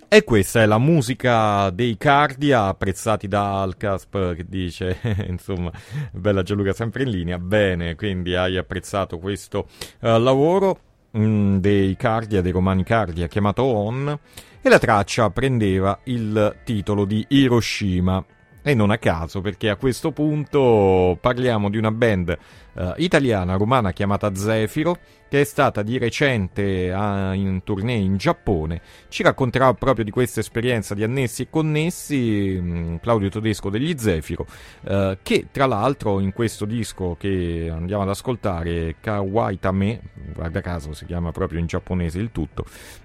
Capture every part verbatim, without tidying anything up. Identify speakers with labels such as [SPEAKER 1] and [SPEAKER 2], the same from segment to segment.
[SPEAKER 1] E questa è la musica dei Cardia, apprezzati da Alcasp, che dice, insomma, bella Gianluca, sempre in linea. Bene, quindi hai apprezzato questo uh, lavoro mm, dei Cardia, dei Romani Cardia, chiamato On, e la traccia prendeva il titolo di Hiroshima. E non a caso, perché a questo punto parliamo di una band uh, italiana, romana, chiamata Zefiro, che è stata di recente uh, in tournée in Giappone. Ci racconterà proprio di questa esperienza di annessi e connessi mh, Claudio Todesco degli Zefiro, uh, che tra l'altro in questo disco che andiamo ad ascoltare, Kawaii Tame, guarda caso si chiama proprio in giapponese il tutto,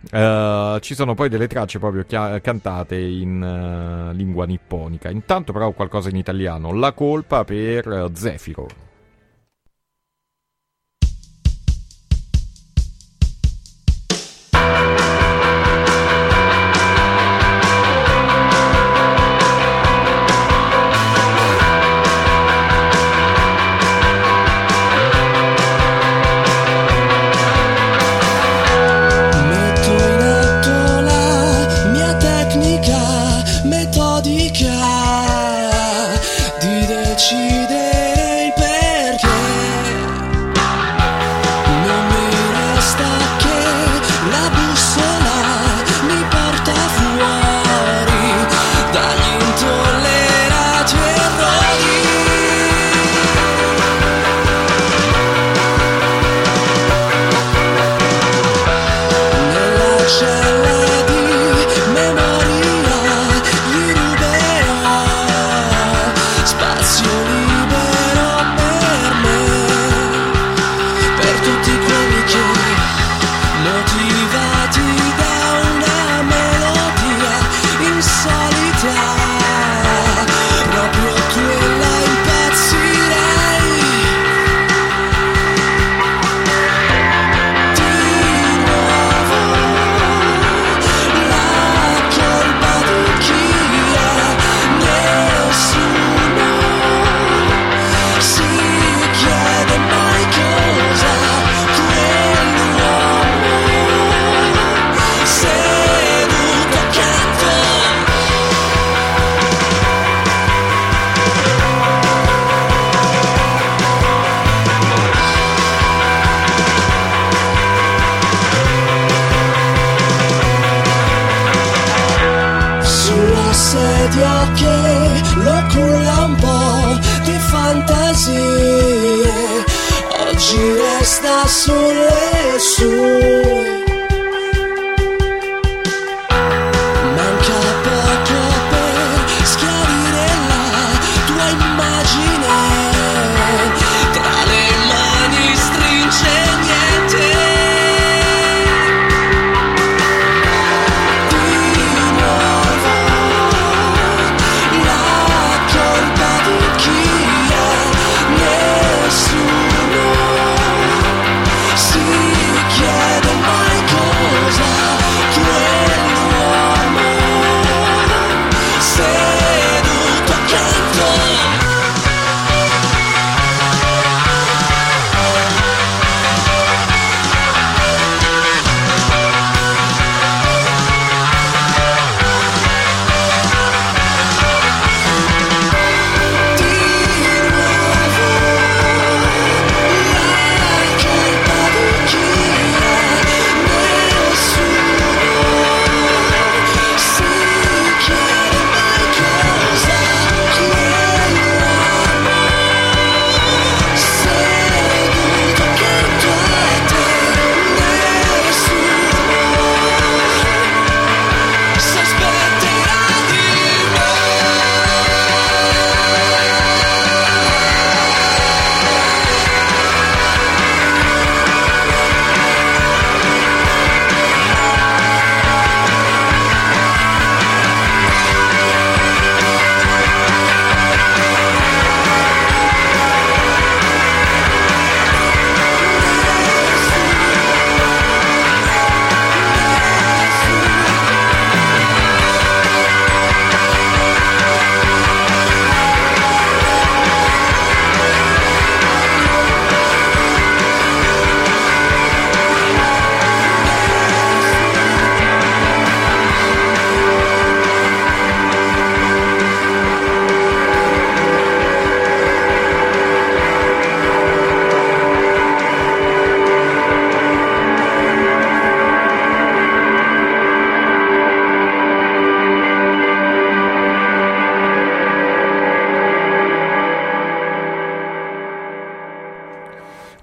[SPEAKER 1] uh, ci sono poi delle tracce proprio chia- cantate in uh, lingua nipponica. Intanto però qualcosa in italiano, La colpa per uh, Zefiro.
[SPEAKER 2] Sì, chiedo mai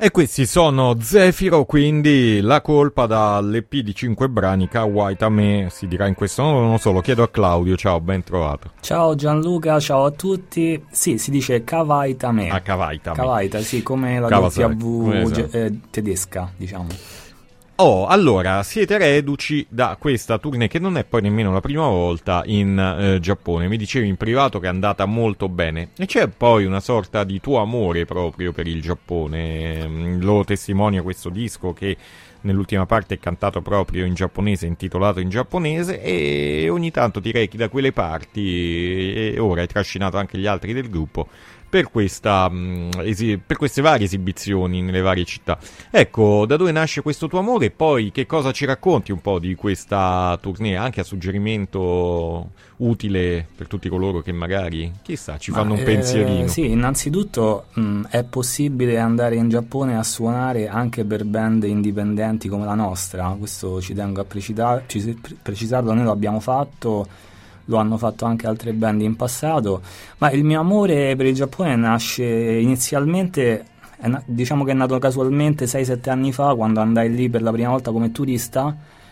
[SPEAKER 1] E questi sono Zefiro, quindi La colpa dall'E P di cinque brani, Kawaii Tame, si dirà in questo modo, non so, lo chiedo a Claudio, ciao, ben trovato.
[SPEAKER 2] Ciao Gianluca, ciao a tutti. Sì, si dice Kawaii Tame.
[SPEAKER 1] Ah, Kawaii Tame.
[SPEAKER 2] Kawaii, sì, come la
[SPEAKER 1] Kawasaki,
[SPEAKER 2] W
[SPEAKER 1] esatto.
[SPEAKER 2] eh, tedesca, diciamo.
[SPEAKER 1] Oh, allora, siete reduci da questa tournée che non è poi nemmeno la prima volta in eh, Giappone. Mi dicevi in privato che è andata molto bene. E c'è poi una sorta di tuo amore proprio per il Giappone. Lo testimonia questo disco che nell'ultima parte è cantato proprio in giapponese, intitolato in giapponese, e ogni tanto ti rechi da quelle parti e ora hai trascinato anche gli altri del gruppo per questa mh, esi- per queste varie esibizioni nelle varie città. Ecco, da dove nasce questo tuo amore? Poi che cosa ci racconti un po' di questa tournée, anche a suggerimento utile per tutti coloro che magari, chissà, ci fanno
[SPEAKER 2] Ma,
[SPEAKER 1] un pensierino.
[SPEAKER 2] Eh, sì, innanzitutto mh, è possibile andare in Giappone a suonare anche per band indipendenti come la nostra, questo ci tengo a precisar- precisarlo, noi lo abbiamo fatto. Lo hanno fatto anche altre band in passato, ma il mio amore per il Giappone nasce inizialmente, è na- diciamo che è nato casualmente sei sette anni fa, quando andai lì per la prima volta come turista,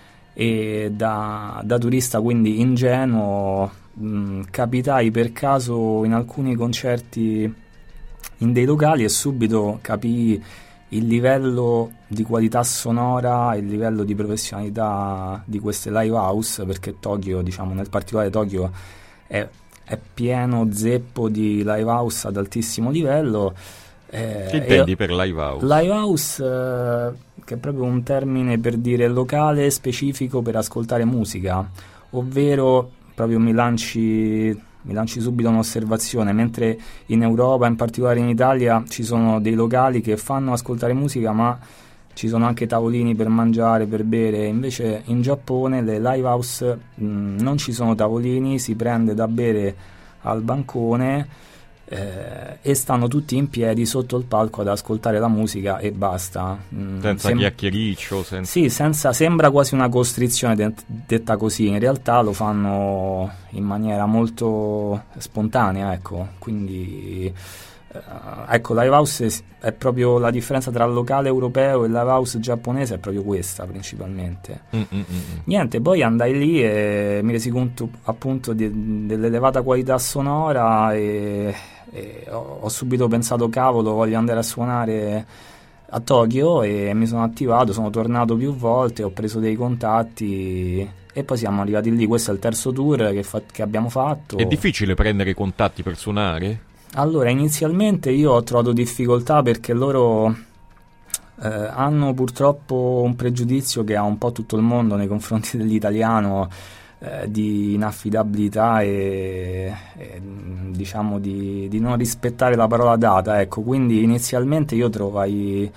[SPEAKER 2] e da, da turista quindi ingenuo mh, capitai per caso in alcuni concerti in dei locali e subito capii il livello di qualità sonora, il livello di professionalità di queste live house, perché Tokyo, diciamo nel particolare Tokyo, è, è pieno zeppo di live house ad altissimo livello. Eh,
[SPEAKER 1] che intendi per live house?
[SPEAKER 2] Live house, eh, che è proprio un termine per dire locale specifico per ascoltare musica, ovvero proprio mi lanci... Mi lanci subito un'osservazione, mentre in Europa, in particolare in Italia, ci sono dei locali che fanno ascoltare musica, ma ci sono anche tavolini per mangiare, per bere. Invece in Giappone le live house mh, non ci sono tavolini, si prende da bere al bancone eh, e stanno tutti in piedi sotto il palco ad ascoltare la musica e basta. Mm,
[SPEAKER 1] senza sem- chiacchiericcio? Senza...
[SPEAKER 2] Sì, senza, sembra quasi una costrizione de- detta così, in realtà lo fanno in maniera molto spontanea, ecco, quindi eh, ecco, live house è, è proprio la differenza tra il locale europeo e il live house giapponese, è proprio questa principalmente.
[SPEAKER 1] Mm-mm-mm.
[SPEAKER 2] Niente, poi andai lì e mi resi conto appunto di, dell'elevata qualità sonora e, e ho, ho subito pensato, cavolo, voglio andare a suonare a Tokyo, e mi sono attivato, sono tornato più volte, ho preso dei contatti e poi siamo arrivati lì. Questo è il terzo tour che, fa- che abbiamo fatto.
[SPEAKER 1] È difficile prendere contatti per suonare?
[SPEAKER 2] Allora, inizialmente io ho trovato difficoltà perché loro eh, hanno purtroppo un pregiudizio che ha un po' tutto il mondo nei confronti dell'italiano, eh, di inaffidabilità e, e diciamo di, di non rispettare la parola data, ecco. Quindi inizialmente io trovai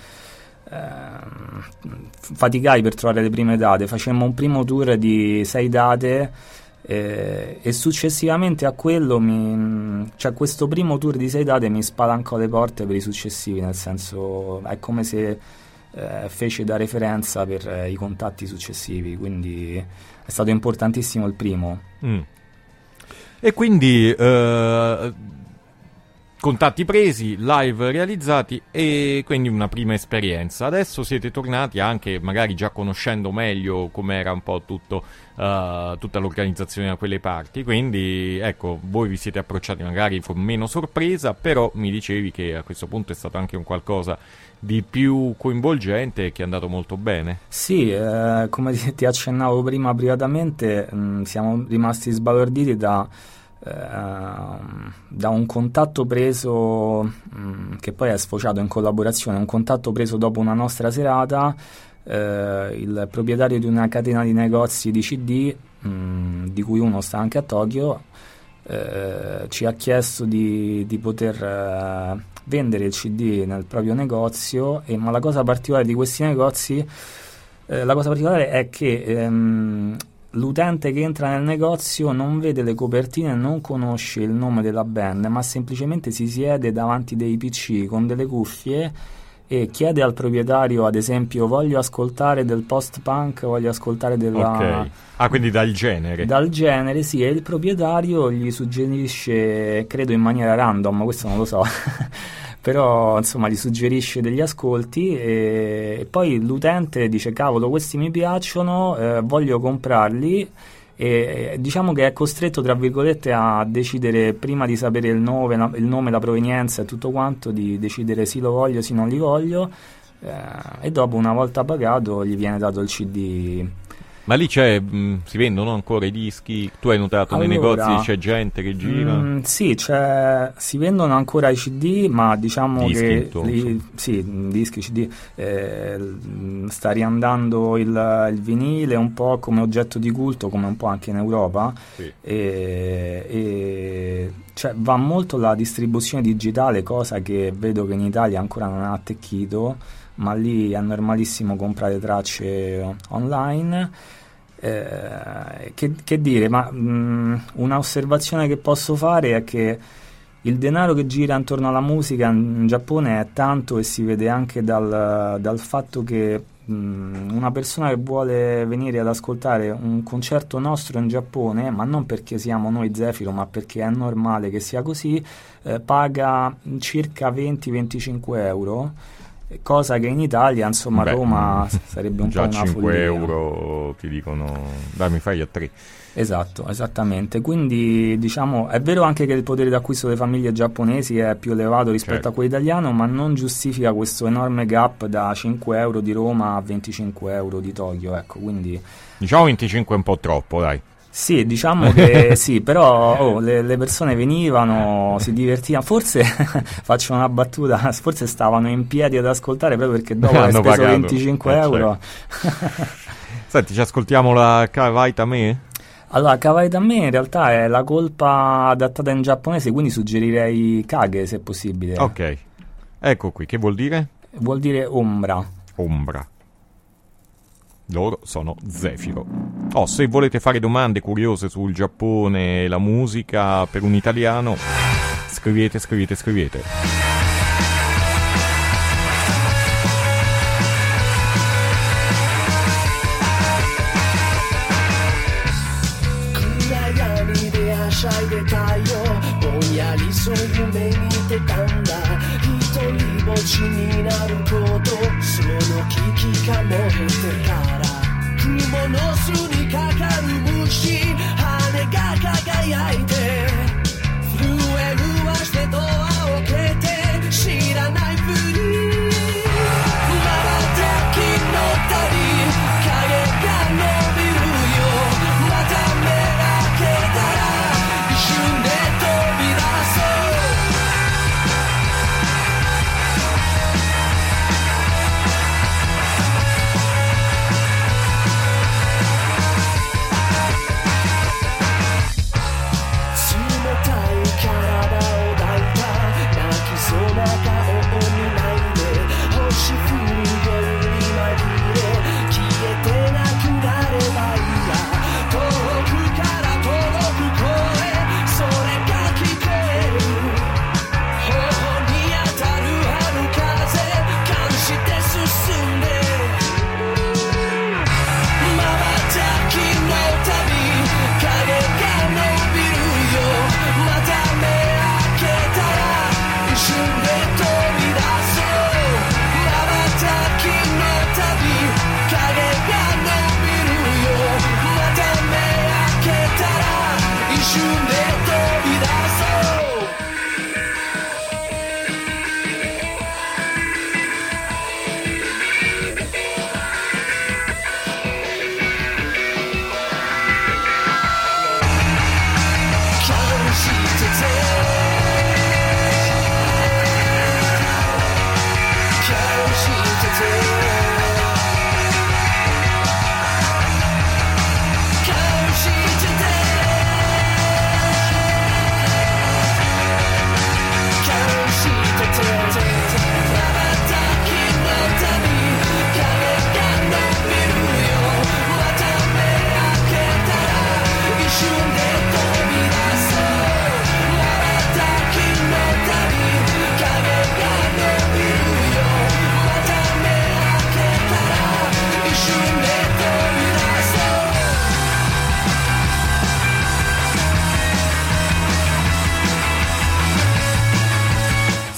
[SPEAKER 2] eh, faticai per trovare le prime date. Facemmo un primo tour di sei date eh, e successivamente a quello mi, cioè questo primo tour di sei date mi spalancò le porte per i successivi, nel senso è come se eh, fece da referenza per eh, i contatti successivi, quindi è stato importantissimo il primo.
[SPEAKER 1] Mm. E quindi eh, contatti presi, live realizzati e quindi una prima esperienza. Adesso siete tornati anche magari già conoscendo meglio com'era un po' tutto, uh, tutta l'organizzazione da quelle parti, quindi ecco, voi vi siete approcciati magari con meno sorpresa, però mi dicevi che a questo punto è stato anche un qualcosa di più coinvolgente, che è andato molto bene.
[SPEAKER 2] Sì, eh, come ti, ti accennavo prima privatamente, mh, siamo rimasti sbalorditi da, eh, da un contatto preso, mh, che poi è sfociato in collaborazione, un contatto preso dopo una nostra serata. Eh, il proprietario di una catena di negozi di C D, mh, di cui uno sta anche a Tokyo, eh, ci ha chiesto di, di poter eh, vendere il C D nel proprio negozio, e, ma la cosa particolare di questi negozi, eh, la cosa particolare è che ehm, l'utente che entra nel negozio non vede le copertine, non conosce il nome della band, ma semplicemente si siede davanti dei P C con delle cuffie e chiede al proprietario, ad esempio, voglio ascoltare del post-punk, voglio ascoltare della...
[SPEAKER 1] Ok, ah, quindi dal genere.
[SPEAKER 2] Dal genere, sì, e il proprietario gli suggerisce, credo in maniera random, questo non lo so, però insomma gli suggerisce degli ascolti e, e poi l'utente dice cavolo questi mi piacciono, eh, voglio comprarli, e diciamo che è costretto tra virgolette a decidere prima di sapere il nome, la, il nome, la provenienza e tutto quanto, di decidere sì lo voglio, sì non li voglio, eh, e dopo una volta pagato gli viene dato il C D.
[SPEAKER 1] Ma lì c'è, mh, si vendono ancora i dischi? Tu hai notato
[SPEAKER 2] Allora,
[SPEAKER 1] nei negozi c'è gente che gira?
[SPEAKER 2] Mh, sì, c'è, si vendono ancora i C D, ma diciamo
[SPEAKER 1] dischi,
[SPEAKER 2] che
[SPEAKER 1] tu,
[SPEAKER 2] li, sì, dischi, C D, eh, sta riandando il, il vinile un po' come oggetto di culto, come un po' anche in Europa,
[SPEAKER 1] Sì.
[SPEAKER 2] e, e cioè, va molto la distribuzione digitale, cosa che vedo che in Italia ancora non ha attecchito, ma lì è normalissimo comprare tracce online. Eh, che, che dire, ma mh, una osservazione che posso fare è che il denaro che gira intorno alla musica in Giappone è tanto, e si vede anche dal, dal fatto che mh, una persona che vuole venire ad ascoltare un concerto nostro in Giappone, ma non perché siamo noi Zefiro, ma perché è normale che sia così, eh, paga circa venti venticinque euro, cosa che in Italia, insomma,
[SPEAKER 1] Beh,
[SPEAKER 2] a Roma sarebbe un
[SPEAKER 1] già
[SPEAKER 2] po' una
[SPEAKER 1] cinque
[SPEAKER 2] follia.
[SPEAKER 1] euro ti dicono dai mi fai a tre.
[SPEAKER 2] Esatto, esattamente. Quindi diciamo è vero anche che il potere d'acquisto delle famiglie giapponesi è più elevato rispetto
[SPEAKER 1] Certo.
[SPEAKER 2] a quello italiano, ma non giustifica questo enorme gap da cinque euro di Roma a venticinque euro di Tokyo, ecco, quindi
[SPEAKER 1] Diciamo venticinque è un po' troppo, dai.
[SPEAKER 2] sì, diciamo che sì, però oh, le, le persone venivano, si divertivano, forse faccio una battuta, forse stavano in piedi ad ascoltare proprio perché dopo aver
[SPEAKER 1] Hanno
[SPEAKER 2] speso
[SPEAKER 1] pagato.
[SPEAKER 2] venticinque
[SPEAKER 1] Eh,
[SPEAKER 2] euro.
[SPEAKER 1] Senti, ci ascoltiamo la Kawaii Me?
[SPEAKER 2] Allora, Kawaii da me in realtà è la colpa adattata in giapponese, quindi suggerirei Kage se possibile.
[SPEAKER 1] Ok, ecco qui, che vuol dire?
[SPEAKER 2] Vuol dire ombra.
[SPEAKER 1] Ombra. Loro sono Zefiro. Oh, se volete fare domande curiose sul Giappone e la musica per un italiano, scrivete, scrivete, scrivete.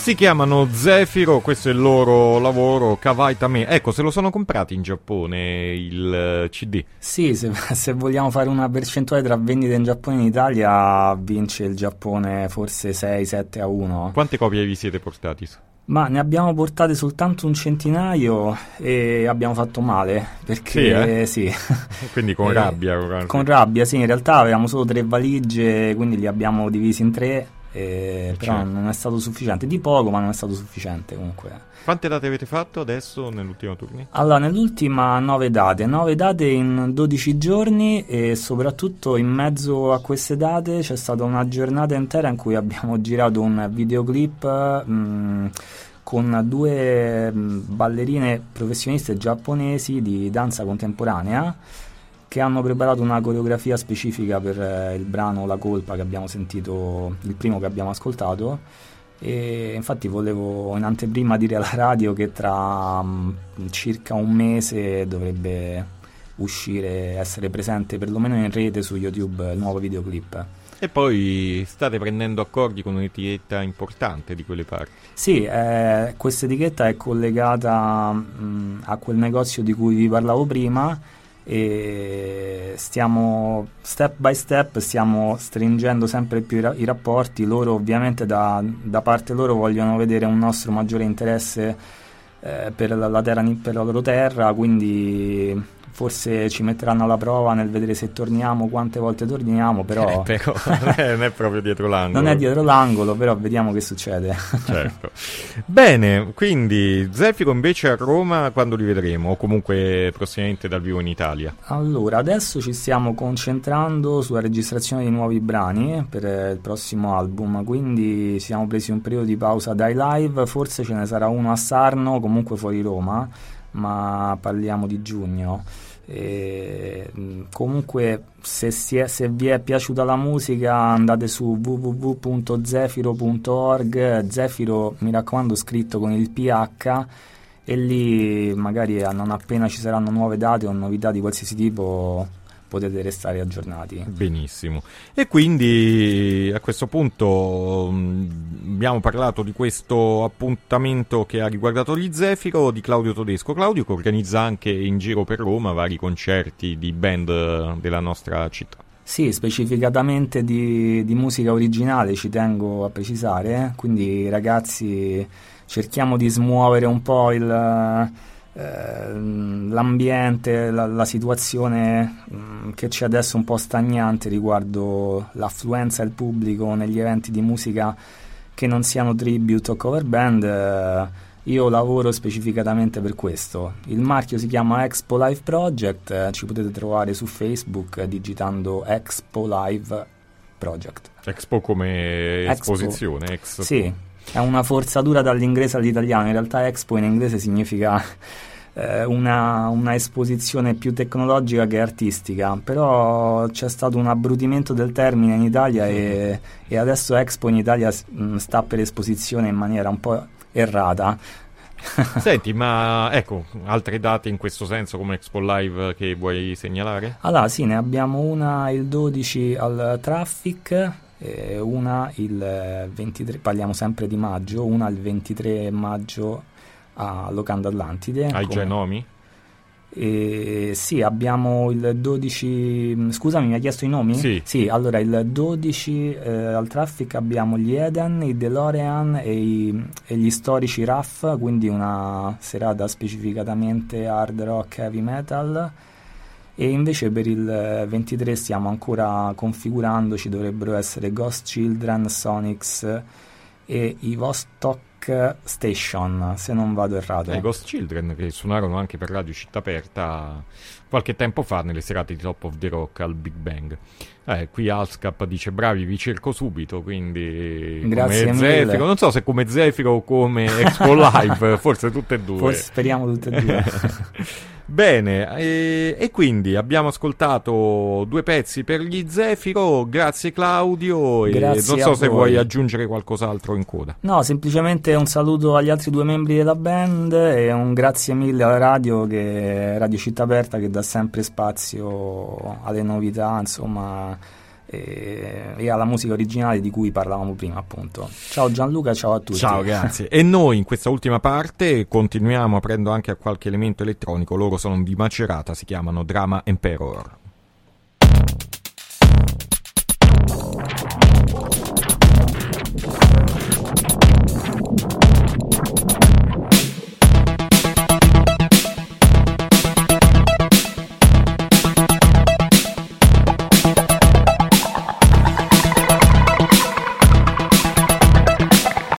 [SPEAKER 1] Si chiamano Zefiro, questo è il loro lavoro, Kawai Tame. Ecco, se lo sono comprati in Giappone il C D?
[SPEAKER 2] Sì, se, se vogliamo fare una percentuale tra vendite in Giappone e in Italia, vince il Giappone forse sei sette a uno.
[SPEAKER 1] Quante copie vi siete portati?
[SPEAKER 2] Ma ne abbiamo portate soltanto un centinaio e abbiamo fatto male, perché
[SPEAKER 1] sì. Eh?
[SPEAKER 2] sì.
[SPEAKER 1] Quindi con
[SPEAKER 2] eh,
[SPEAKER 1] rabbia?
[SPEAKER 2] Con rabbia, sì, in realtà avevamo solo tre valigie, quindi li abbiamo divisi in tre. Eh, però
[SPEAKER 1] certo.
[SPEAKER 2] Non è stato sufficiente, di poco, ma non è stato sufficiente comunque.
[SPEAKER 1] Quante date avete fatto adesso nell'ultimo tournée?
[SPEAKER 2] Allora, nell'ultima nove date, nove date in dodici giorni, e soprattutto in mezzo a queste date c'è stata una giornata intera in cui abbiamo girato un videoclip mh, con due ballerine professioniste giapponesi di danza contemporanea che hanno preparato una coreografia specifica per eh, il brano La Colpa che abbiamo sentito, il primo che abbiamo ascoltato, e infatti volevo in anteprima dire alla radio che tra um, circa un mese dovrebbe uscire, essere presente perlomeno in rete su YouTube il nuovo videoclip.
[SPEAKER 1] E poi state prendendo accordi con un'etichetta importante di quelle parti.
[SPEAKER 2] Sì, eh, questa etichetta è collegata mh, a quel negozio di cui vi parlavo prima, e stiamo step by step stiamo stringendo sempre più i, ra- i rapporti. Loro ovviamente da, da parte loro vogliono vedere un nostro maggiore interesse eh, per, la, la terra, per la loro terra, quindi forse ci metteranno alla prova nel vedere se torniamo, quante volte torniamo, però,
[SPEAKER 1] eh, però non è proprio dietro l'angolo.
[SPEAKER 2] Non è dietro l'angolo, però vediamo che succede.
[SPEAKER 1] Certo. Bene, quindi Zefiro invece a Roma quando li vedremo? O comunque prossimamente dal vivo in Italia?
[SPEAKER 2] Allora, adesso ci stiamo concentrando sulla registrazione di nuovi brani per il prossimo album, quindi ci siamo presi un periodo di pausa dai live, forse ce ne sarà uno a Sarno, comunque fuori Roma, ma parliamo di giugno. E, comunque se, si è, se vi è piaciuta la musica andate su w w w punto zefiro punto org. Zefiro, mi raccomando, scritto con il P H, e lì magari non appena ci saranno nuove date o novità di qualsiasi tipo potete restare aggiornati.
[SPEAKER 1] Benissimo. E quindi a questo punto mh, abbiamo parlato di questo appuntamento che ha riguardato gli Zefiro, di Claudio Todesco. Claudio che organizza anche in giro per Roma vari concerti di band della nostra città.
[SPEAKER 2] Sì, specificatamente di, di musica originale, ci tengo a precisare, eh? Quindi ragazzi cerchiamo di smuovere un po' il... l'ambiente, la, la situazione mh, che c'è adesso un po' stagnante riguardo l'affluenza del pubblico negli eventi di musica che non siano tribute o cover band. Eh, io lavoro specificatamente per questo. Il marchio si chiama Expo Live Project, eh, ci potete trovare su Facebook eh, digitando Expo Live Project.
[SPEAKER 1] Expo come
[SPEAKER 2] Expo.
[SPEAKER 1] esposizione? Expo.
[SPEAKER 2] Sì, è una forzatura dall'inglese all'italiano. In realtà Expo in inglese significa eh, una, una esposizione più tecnologica che artistica, però c'è stato un abbrutimento del termine in Italia e, e adesso Expo in Italia mh, sta per esposizione in maniera un po' errata.
[SPEAKER 1] Senti, ma ecco, altre date in questo senso come Expo Live che vuoi segnalare?
[SPEAKER 2] Allora sì, ne abbiamo una il dodici al Traffic, eh, una il ventitré, parliamo sempre di maggio, una il ventitré maggio a Locanda Atlantide.
[SPEAKER 1] Hai
[SPEAKER 2] come...
[SPEAKER 1] già i nomi?
[SPEAKER 2] Eh, sì, abbiamo il dodici. Scusami, mi hai chiesto i nomi?
[SPEAKER 1] Sì.
[SPEAKER 2] Sì, allora il dodici eh, al Traffic abbiamo gli Eden, i DeLorean e, i, e gli storici R A F, quindi una serata specificatamente hard rock heavy metal. E invece per il ventitré stiamo ancora configurandoci, dovrebbero essere Ghost Children, Sonics e i Vostok Station, se non vado errato.
[SPEAKER 1] I Ghost Children che suonarono anche per Radio Città Aperta qualche tempo fa nelle serate di Top of the Rock al Big Bang. Eh, qui Alscap dice bravi, vi cerco subito, quindi
[SPEAKER 2] grazie
[SPEAKER 1] come
[SPEAKER 2] mille.
[SPEAKER 1] Zefiro, non so se come Zefiro o come Expo Live, forse tutte e due.
[SPEAKER 2] Forse speriamo tutte e due.
[SPEAKER 1] Bene, e, e quindi abbiamo ascoltato due pezzi per gli Zefiro, grazie Claudio, e
[SPEAKER 2] grazie
[SPEAKER 1] non so se
[SPEAKER 2] voi.
[SPEAKER 1] vuoi aggiungere qualcos'altro in coda.
[SPEAKER 2] No, semplicemente un saluto agli altri due membri della band e un grazie mille alla radio, che Radio Città Aperta, che dà sempre spazio alle novità, insomma, e, e alla musica originale di cui parlavamo prima, appunto. Ciao Gianluca, ciao a tutti.
[SPEAKER 1] Ciao, grazie. E noi in questa ultima parte continuiamo aprendo anche a qualche elemento elettronico. Loro sono di Macerata, si chiamano Drama Emperor.